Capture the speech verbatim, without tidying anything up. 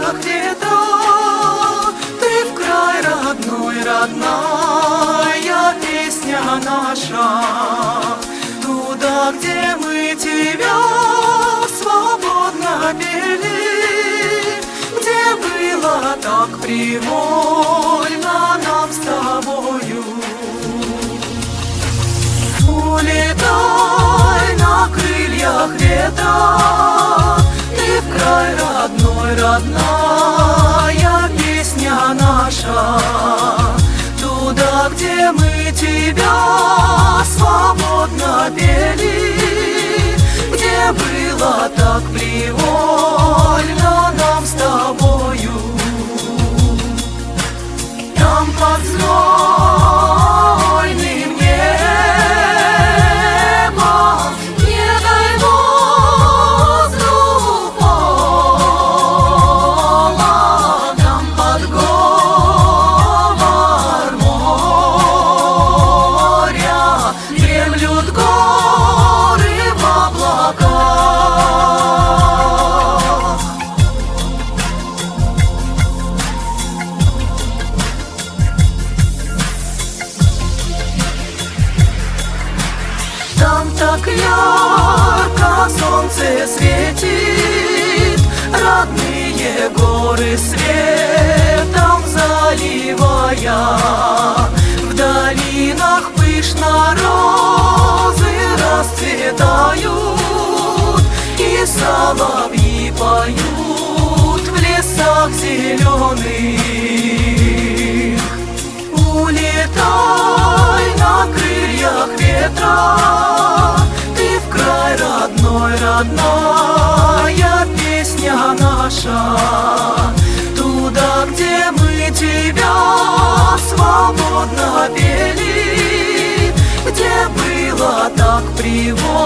крыльях ветра, ты в край родной, родная песня наша. Туда, где мы тебя свободно пели, где было так привольно нам с тобою. Улетай на крыльях ветра, ты в край родной, родная песня наша. Туда, где мы тебя свободно пели, где было так привольно нам с тобою. Там под знойным небом, не дай воздух полон, там под говор моря дремлют горы в облаках. Там так ярко солнце светит, родные горы светом заливая. В долинах пышно розы расцветают, и соловьи поют в лесах зеленых. Улетай на крыльях ветра, ты в край родной, родная песня наша. Туда, где мы тебя свободно пели, где было так привольно